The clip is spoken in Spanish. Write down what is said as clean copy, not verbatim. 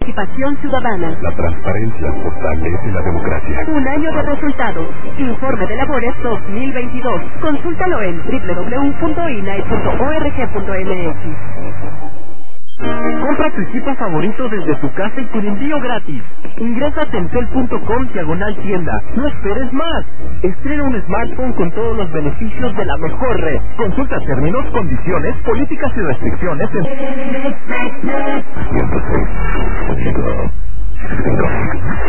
Participación ciudadana. La transparencia fortalece la democracia. Un año de resultados. Informe de labores 2022. Consúltalo en www.inai.org.mx. Compra tu equipo favorito desde tu casa y con envío gratis. Ingresa a telcel.com/tienda. No esperes más. Estrena un smartphone con todos los beneficios de la mejor red. Consulta términos, condiciones, políticas y restricciones en 106.5.